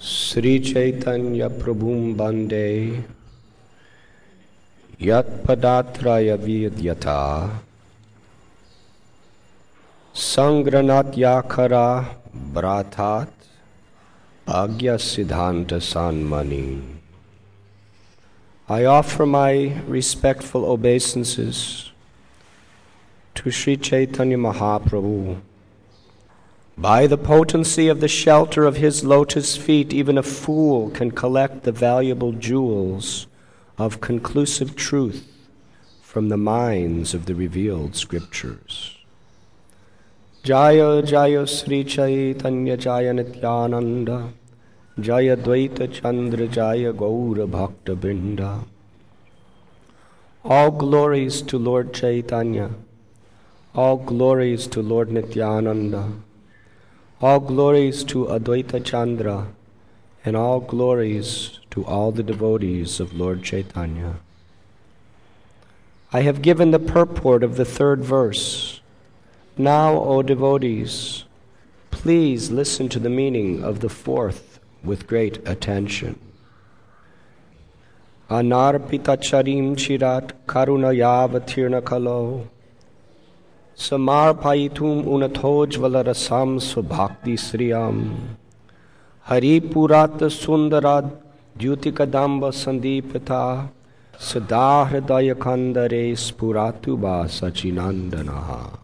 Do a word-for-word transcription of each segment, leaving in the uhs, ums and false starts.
Sri Chaitanya Prabhum Bande Yat Padatraya Vidyata Sangranat Yakara Bratat Agya Siddhanta Sanmani. I offer my respectful obeisances to Sri Chaitanya Mahaprabhu. By the potency of the shelter of his lotus feet, even a fool can collect the valuable jewels of conclusive truth from the minds of the revealed scriptures. Jaya Jaya Sri Chaitanya Jaya Nityananda Jaya Dvaita Chandra Jaya Gaura Bhakta Binda. All glories to Lord Chaitanya, all glories to Lord Nityananda, all glories to Advaita Chandra, and all glories to all the devotees of Lord Chaitanya. I have given the purport of the third verse. Now, O devotees, please listen to the meaning of the fourth with great attention. Anarpita charim chirat karunayavatirna kalo Samarpayitum unathojvala rasam svabhakti sriyam Haripurat sundarad dhyutikadamba sandipata Sadahridaya kandare spuratuba sachinandanaha.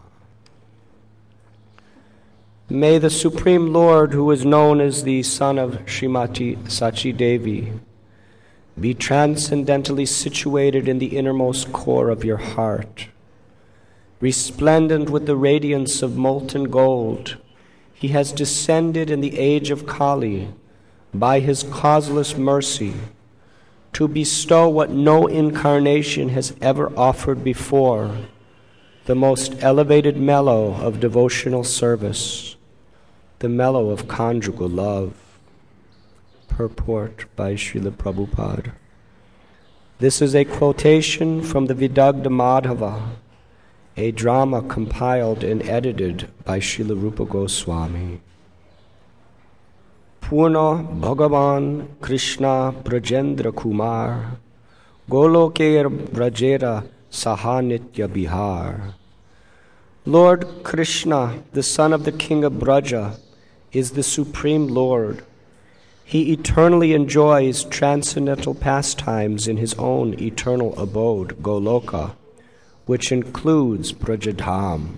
May the Supreme Lord, who is known as the son of Srimati Sachi Devi, be transcendentally situated in the innermost core of your heart. Resplendent with the radiance of molten gold, he has descended in the age of Kali by his causeless mercy to bestow what no incarnation has ever offered before, the most elevated mellow of devotional service, the mellow of conjugal love. Purport by Srila Prabhupada. This is a quotation from the Vidagdha Madhava, a drama compiled and edited by Srila Rupa Goswami. Purna Bhagavan Krishna Brajendra Kumar Goloker Brajera Sahanitya Bihar. Lord Krishna, the son of the king of Braja, is the supreme Lord. He eternally enjoys transcendental pastimes in his own eternal abode, Goloka, which includes Brajadham.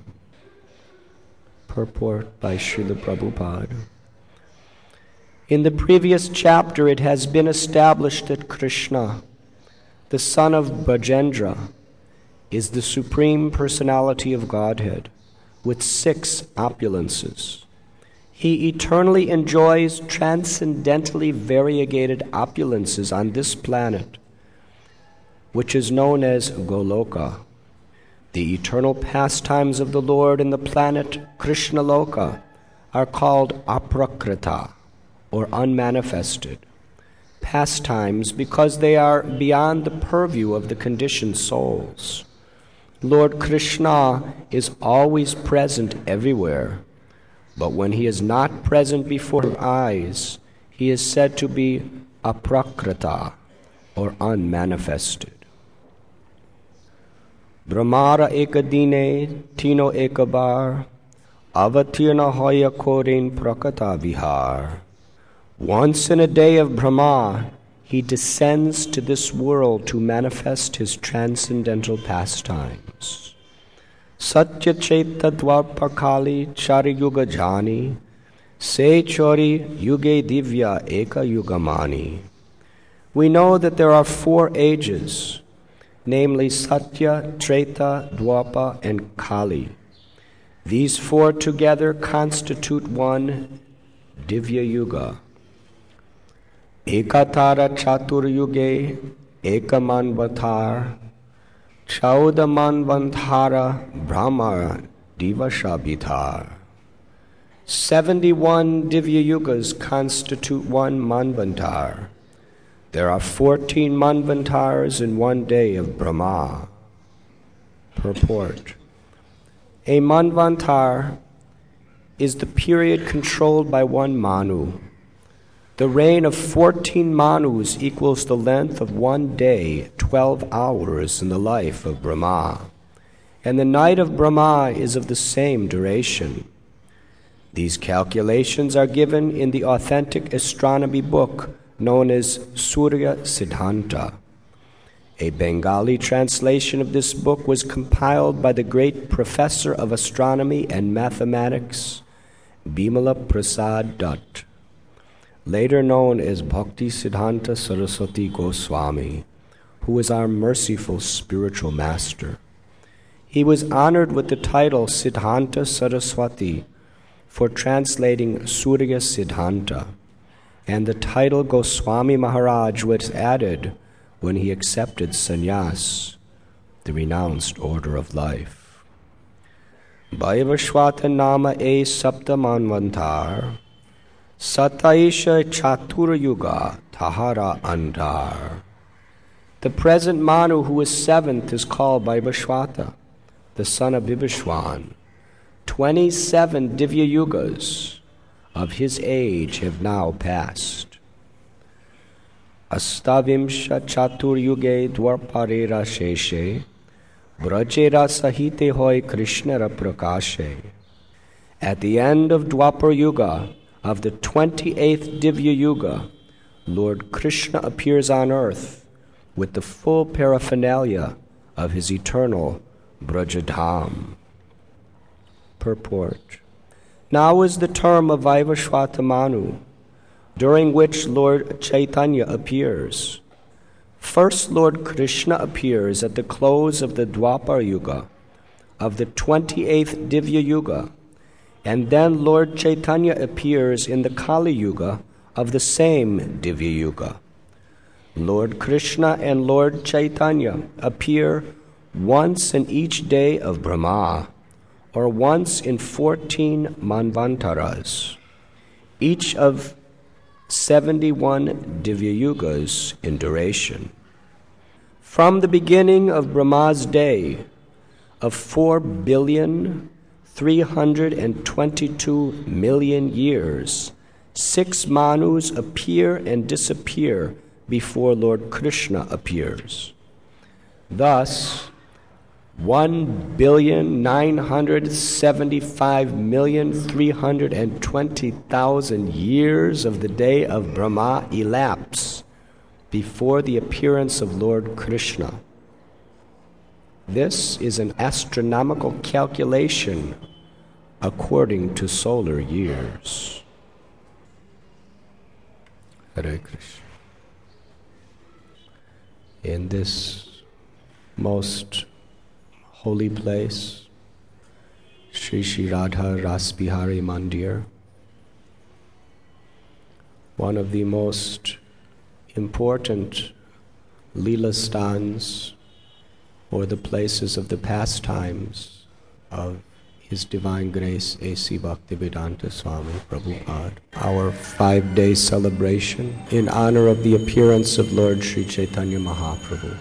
Purport by Srila Prabhupada. In the previous chapter, it has been established that Krishna, the son of Brajendra, is the supreme personality of Godhead with six opulences. He eternally enjoys transcendently variegated opulences on this planet, which is known as Goloka. The eternal pastimes of the Lord in the planet Krishnaloka are called aprakrita, or unmanifested pastimes, because they are beyond the purview of the conditioned souls. Lord Krishna is always present everywhere, but when he is not present before our eyes, he is said to be aprakrita, or unmanifested. Brahmara ekadine tino ekabar avatirna hoya korin prakata vihar. Once in a day of Brahma, he descends to this world to manifest his transcendental pastimes. Satya Chaita Dwarpakali Chari Yuga Jani Se Chori Yuge Divya Eka Yugamani. We know that there are four ages, namely Satya, Treta, Dwapa, and Kali. These four together constitute one Divya Yuga. Ekatara Chatur Yuge Ekamanvatar Chaudamanvantara Brahma Divashabhidhar. Seventy-one Divya Yugas constitute one Manvantar. There are fourteen Manvantars in one day of Brahma. Purport. A Manvantar is the period controlled by one Manu. The reign of fourteen Manus equals the length of one day, twelve hours in the life of Brahma, and the night of Brahma is of the same duration. These calculations are given in the authentic astronomy book known as Surya Siddhanta. A Bengali translation of this book was compiled by the great professor of astronomy and mathematics, Bimala Prasad Dutt, later known as Bhakti Siddhanta Saraswati Goswami, who was our merciful spiritual master. He was honored with the title Siddhanta Saraswati for translating Surya Siddhanta, and the title Goswami Maharaj was added when he accepted sannyas, the renounced order of life. Vaivashvata nama e saptamanvantar, Sataisha Chatur Yuga Tahara Andar. The present Manu, who is seventh, is called Vaivashvata, the son of Vivishwan. Twenty-seven Divya Yugas of his age have now passed. Astavimsha Chatur Yuge Dwarparera Sheshe, Brajera Sahite Hoy Krishnara Prakashe. At the end of Dwapar Yuga, of the twenty-eighth Divya Yuga, Lord Krishna appears on earth with the full paraphernalia of his eternal Brajadham. Purport. Now is the term of Vaivashvata Manu, during which Lord Chaitanya appears. First, Lord Krishna appears at the close of the Dwapar Yuga, of the twenty-eighth Divya Yuga, and then Lord Chaitanya appears in the Kali Yuga of the same Divya Yuga. Lord Krishna and Lord Chaitanya appear once in each day of Brahma, or once in fourteen Manvantaras, each of seventy-one Divya Yugas in duration. From the beginning of Brahma's day of four billion three hundred twenty-two million years, six Manus appear and disappear before Lord Krishna appears. Thus, one billion nine hundred seventy-five million three hundred twenty thousand years of the day of Brahma elapse before the appearance of Lord Krishna. This is an astronomical calculation according to solar years. Hare Krishna. In this most holy place, Sri Sri Radha Ras Bihari Mandir, one of the most important Leela stands, or the places of the pastimes of His Divine Grace A C Bhaktivedanta Swami Prabhupada, our five-day celebration in honor of the appearance of Lord Sri Chaitanya Mahaprabhu.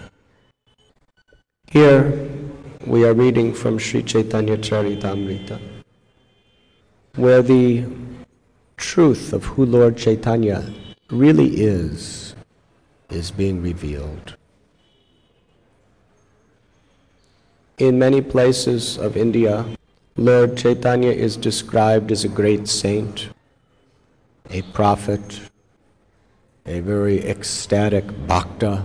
Here we are reading from Sri Chaitanya Charitamrita, where the truth of who Lord Chaitanya really is, is being revealed. In many places of India, Lord Chaitanya is described as a great saint, a prophet, a very ecstatic bhakta,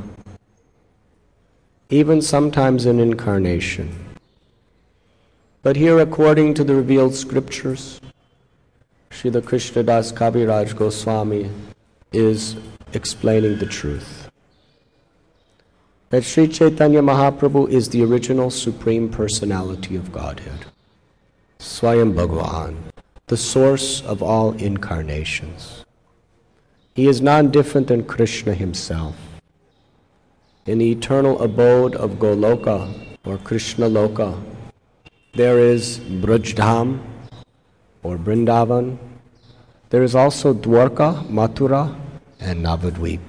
even sometimes an incarnation. But here, according to the revealed scriptures, Srila Krishnadas Kaviraj Goswami is explaining the truth. That Sri Chaitanya Mahaprabhu is the original Supreme Personality of Godhead, Swayam Bhagavan, the source of all incarnations. He is none different than Krishna himself. In the eternal abode of Goloka, or Krishna Loka, there is Brajdham, or Vrindavan. There is also Dwarka, Mathura, and Navadvip.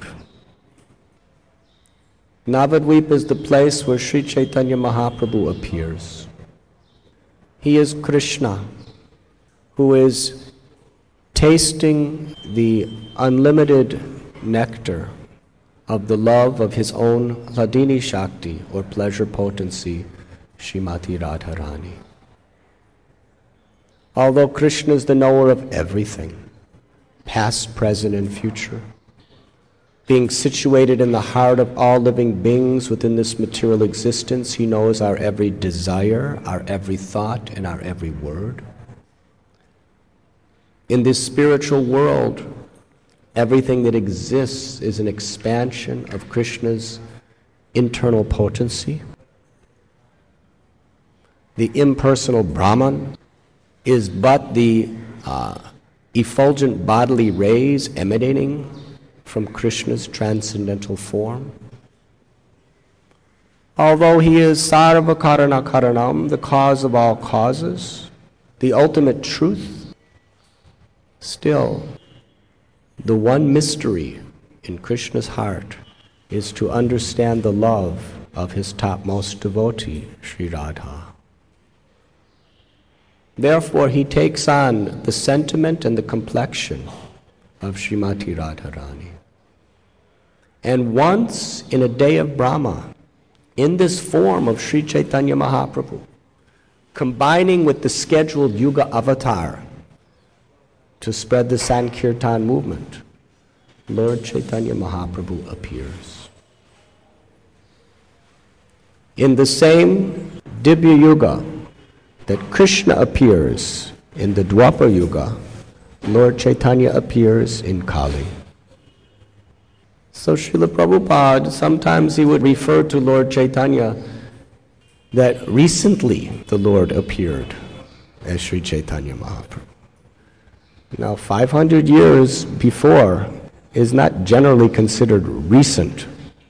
Navadvip is the place where Sri Chaitanya Mahaprabhu appears. He is Krishna, who is tasting the unlimited nectar of the love of his own Hladini Shakti, or pleasure potency, Srimati Radharani. Although Krishna is the knower of everything, past, present, and future, being situated in the heart of all living beings within this material existence, he knows our every desire, our every thought, and our every word. In this spiritual world, everything that exists is an expansion of Krishna's internal potency. The impersonal Brahman is but the uh, effulgent bodily rays emanating from Krishna's transcendental form. Although he is Sarva Karana Karanam, the cause of all causes, the ultimate truth, still, the one mystery in Krishna's heart is to understand the love of his topmost devotee, Sri Radha. Therefore, he takes on the sentiment and the complexion of Srimati Radharani. And once in a day of Brahma, in this form of Sri Chaitanya Mahaprabhu, combining with the scheduled Yuga avatar to spread the Sankirtan movement, Lord Chaitanya Mahaprabhu appears. In the same Dibya Yuga that Krishna appears in the Dwapar Yuga, Lord Chaitanya appears in Kali. So Srila Prabhupada, sometimes he would refer to Lord Chaitanya that recently the Lord appeared as Sri Chaitanya Mahaprabhu. Now, five hundred years before is not generally considered recent.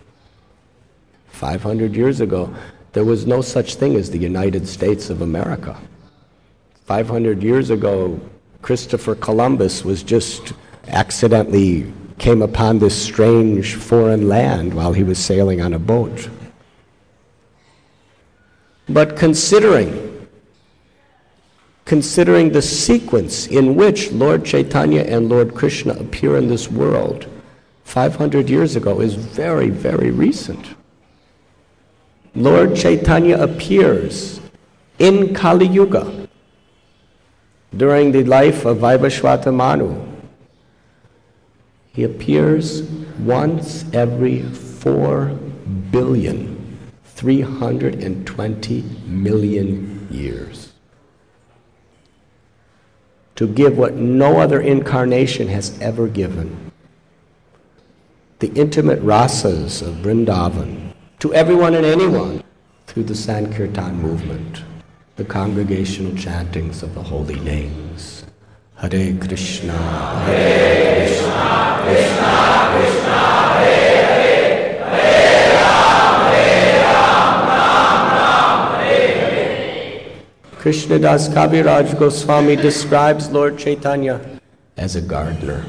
five hundred years ago, there was no such thing as the United States of America. five hundred years ago, Christopher Columbus was just accidentally came upon this strange foreign land while he was sailing on a boat. But considering, considering the sequence in which Lord Chaitanya and Lord Krishna appear in this world five hundred years ago is very, very recent. Lord Chaitanya appears in Kali Yuga during the life of Vaibhashwata Manu. He appears once every four billion, three hundred twenty million years to give what no other incarnation has ever given, the intimate rasas of Vrindavan to everyone and anyone through the Sankirtan movement, the congregational chantings of the holy names. Hare Krishna, Hare Krishna, Krishna Krishna, Hare Hare, Hare Ram, Hare Ram, Ram Ram, Hare Hare. Krishnadas Kaviraj Goswami describes Lord Chaitanya as a gardener.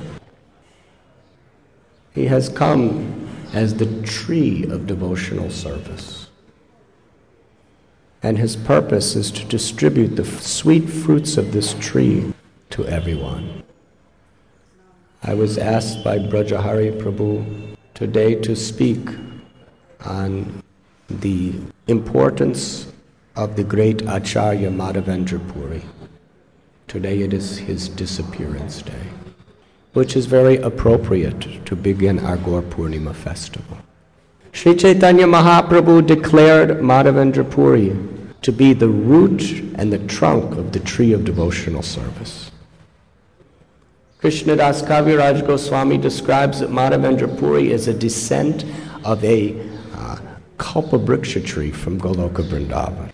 He has come as the tree of devotional service. And his purpose is to distribute the sweet fruits of this tree to everyone. I was asked by Brajahari Prabhu today to speak on the importance of the great Acharya Madhavendra Puri. Today it is his disappearance day, which is very appropriate to begin our Gaur Purnima festival. Sri Chaitanya Mahaprabhu declared Madhavendra Puri to be the root and the trunk of the tree of devotional service. Krishnadas Kaviraj Goswami describes that Madhavendra Puri is a descent of a uh, Kalpabriksha tree from Goloka Vrindavan.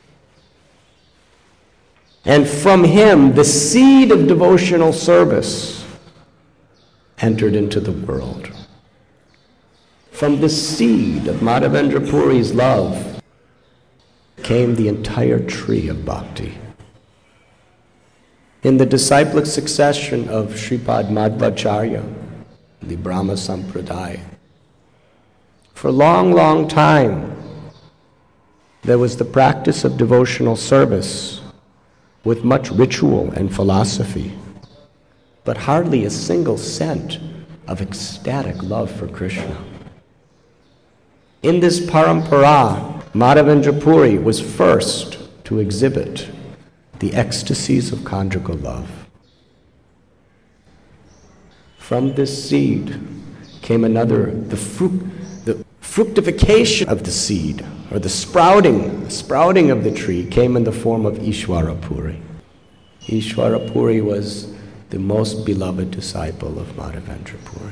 And from him, the seed of devotional service entered into the world. From the seed of Madhavendra Puri's love came the entire tree of bhakti. In the disciplic succession of Sripad Madhvacharya, the Brahma Sampradaya, for a long, long time, there was the practice of devotional service with much ritual and philosophy. but hardly a single cent of ecstatic love for Krishna. In this parampara, Madhavendra Puri was first to exhibit the ecstasies of conjugal love. From this seed came another, the fruit, the fructification of the seed, or the sprouting, sprouting of the tree came in the form of Ishwara Puri. Ishwara Puri was the most beloved disciple of Madhavendra Puri.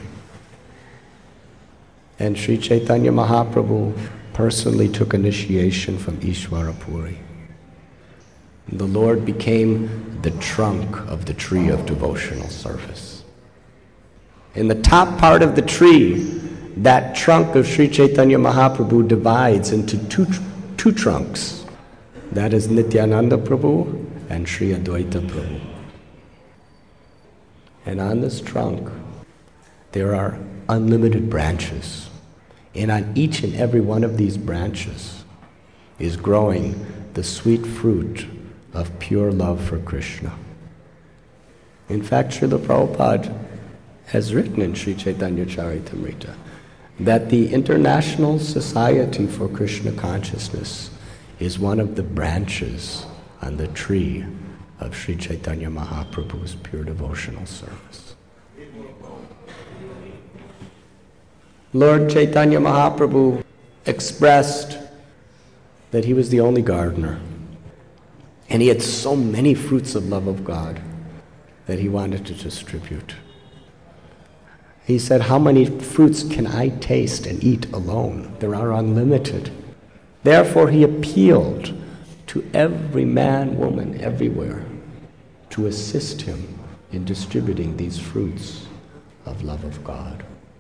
And Sri Chaitanya Mahaprabhu personally took initiation from Ishwara Puri. The Lord became the trunk of the tree of devotional service. In the top part of the tree, that trunk of Sri Chaitanya Mahaprabhu divides into two, two trunks. That is Nityananda Prabhu and Sri Advaita Prabhu. And on this trunk, there are unlimited branches. And on each and every one of these branches is growing the sweet fruit of pure love for Krishna. In fact, Srila Prabhupada has written in Sri Chaitanya Charitamrita that the International Society for Krishna Consciousness is one of the branches on the tree of Sri Chaitanya Mahaprabhu's pure devotional service. Lord Chaitanya Mahaprabhu expressed that he was the only gardener, and he had so many fruits of love of God that he wanted to distribute. He said, how many fruits can I taste and eat alone? There are unlimited. Therefore, he appealed to every man, woman, everywhere to assist him in distributing these fruits of love of God.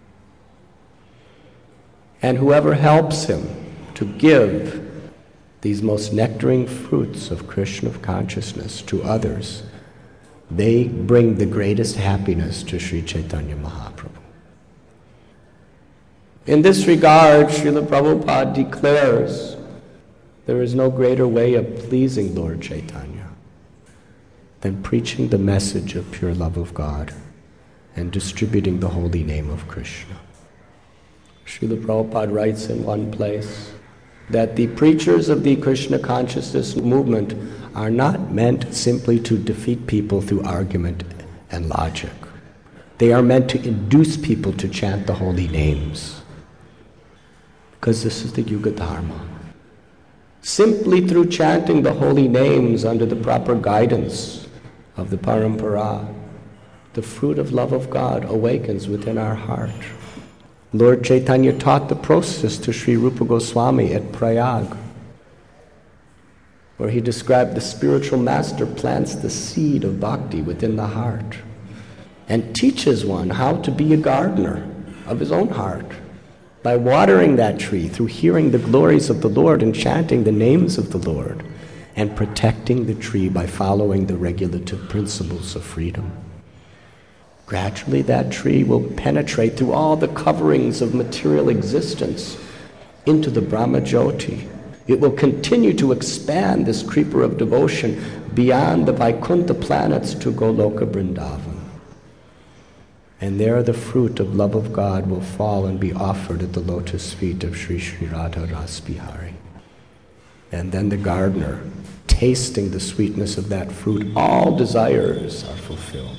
And whoever helps him to give these most nectaring fruits of Krishna consciousness to others, they bring the greatest happiness to Sri Chaitanya Mahaprabhu. In this regard, Srila Prabhupada declares there is no greater way of pleasing Lord Chaitanya than preaching the message of pure love of God and distributing the holy name of Krishna. Srila Prabhupada writes in one place that the preachers of the Krishna consciousness movement are not meant simply to defeat people through argument and logic. They are meant to induce people to chant the holy names, because this is the Yuga Dharma. Simply through chanting the holy names under the proper guidance of the parampara, the fruit of love of God awakens within our heart. Lord Chaitanya taught the process to Sri Rupa Goswami at Prayag, where he described the spiritual master plants the seed of bhakti within the heart and teaches one how to be a gardener of his own heart by watering that tree through hearing the glories of the Lord and chanting the names of the Lord, and protecting the tree by following the regulative principles of freedom. Gradually that tree will penetrate through all the coverings of material existence into the Brahma Jyoti. It will continue to expand this creeper of devotion beyond the Vaikuntha planets to Goloka Vrindavan. And there the fruit of love of God will fall and be offered at the lotus feet of Sri Sri Radha Ras Bihari. And then the gardener, tasting the sweetness of that fruit, all desires are fulfilled.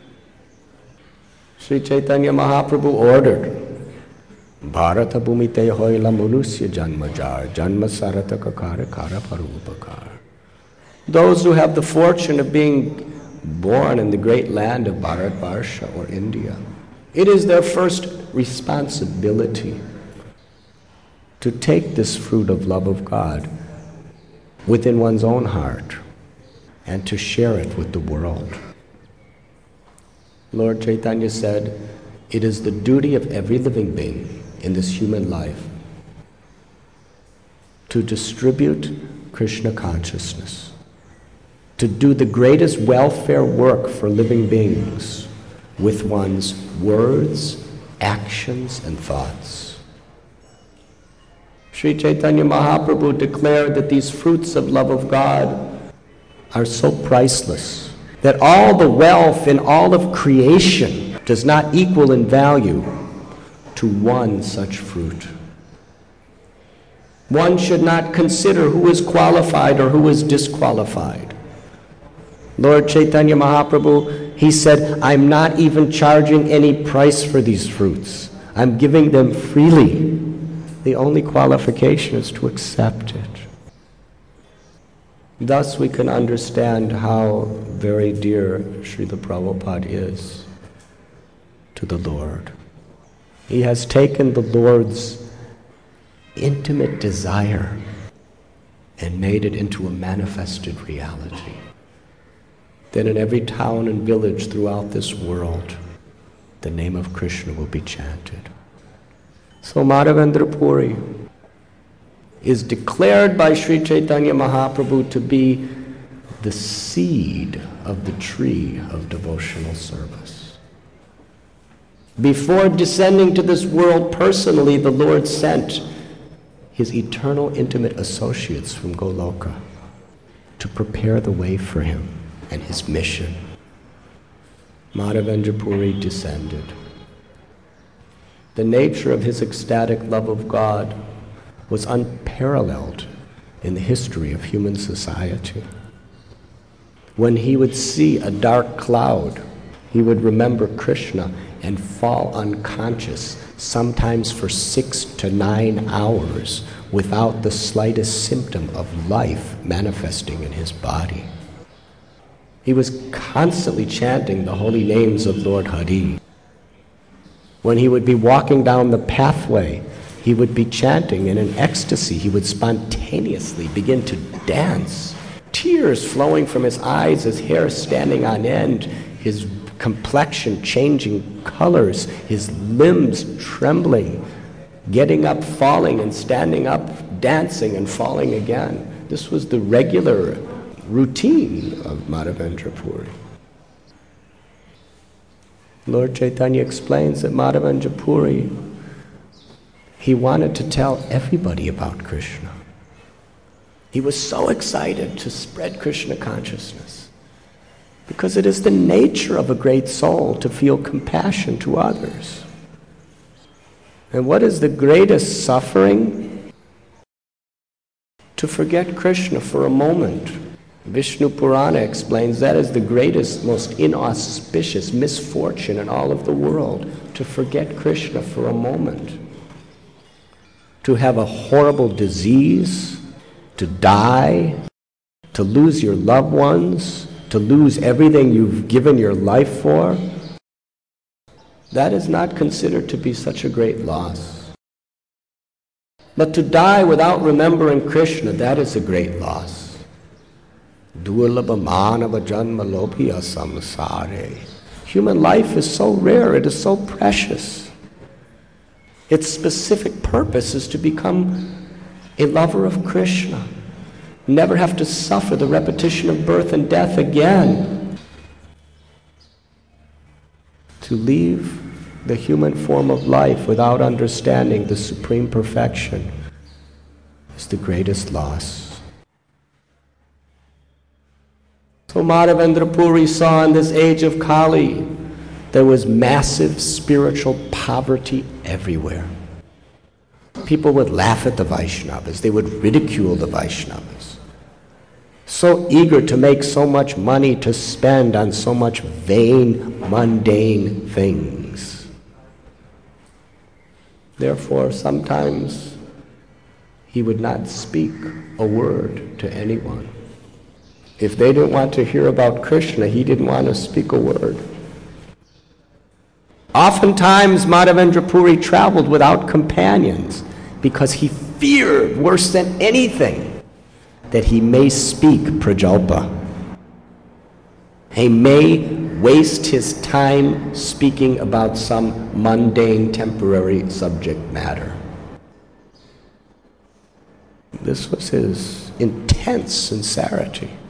Sri Chaitanya Mahaprabhu ordered, Bharata bhumite hoila manusya janmajar, janma sarata kakara kara parupakar. Those who have the fortune of being born in the great land of Bharatvarsha or India, it is their first responsibility to take this fruit of love of God within one's own heart and to share it with the world. Lord Chaitanya said, it is the duty of every living being in this human life to distribute Krishna consciousness, to do the greatest welfare work for living beings with one's words, actions, and thoughts. Sri Chaitanya Mahaprabhu declared that these fruits of love of God are so priceless that all the wealth in all of creation does not equal in value to one such fruit. One should not consider who is qualified or who is disqualified. Lord Chaitanya Mahaprabhu, he said, I'm not even charging any price for these fruits. I'm giving them freely. The only qualification is to accept it. Thus we can understand how very dear Srila Prabhupada is to the Lord. He has taken the Lord's intimate desire and made it into a manifested reality. That in every town and village throughout this world, the name of Krishna will be chanted. So Madhavendra Puri is declared by Sri Chaitanya Mahaprabhu to be the seed of the tree of devotional service. Before descending to this world personally, the Lord sent his eternal intimate associates from Goloka to prepare the way for him and his mission. Madhavendra Puri descended. The nature of his ecstatic love of God was unparalleled in the history of human society. When he would see a dark cloud, he would remember Krishna and fall unconscious, sometimes for six to nine hours, without the slightest symptom of life manifesting in his body. He was constantly chanting the holy names of Lord Hari. When he would be walking down the pathway, he would be chanting in an ecstasy. He would spontaneously begin to dance, tears flowing from his eyes, his hair standing on end, his complexion changing colors, his limbs trembling, getting up, falling, and standing up, dancing and falling again. This was the regular routine of Madhavendra Puri. Lord Chaitanya explains that Madhavendra Puri, he wanted to tell everybody about Krishna. He was so excited to spread Krishna consciousness because it is the nature of a great soul to feel compassion to others. And what is the greatest suffering? To forget Krishna for a moment. Vishnu Purana explains that is the greatest, most inauspicious misfortune in all of the world, to forget Krishna for a moment. To have a horrible disease, to die, to lose your loved ones, to lose everything you've given your life for, that is not considered to be such a great loss. But to die without remembering Krishna, that is a great loss. Durlabha manava janma lobhya samsare. Human life is so rare, it is so precious. Its specific purpose is to become a lover of Krishna. Never have to suffer the repetition of birth and death again. To leave the human form of life without understanding the supreme perfection is the greatest loss. So Madhavendra Puri saw in this age of Kali, there was massive spiritual poverty everywhere. People would laugh at the Vaishnavas. They would ridicule the Vaishnavas. So eager to make so much money to spend on so much vain, mundane things. Therefore, sometimes he would not speak a word to anyone. If they didn't want to hear about Krishna, he didn't want to speak a word. Oftentimes, Madhavendra Puri traveled without companions because he feared, worse than anything, that he may speak prajalpa. He may waste his time speaking about some mundane, temporary subject matter. This was his intense sincerity.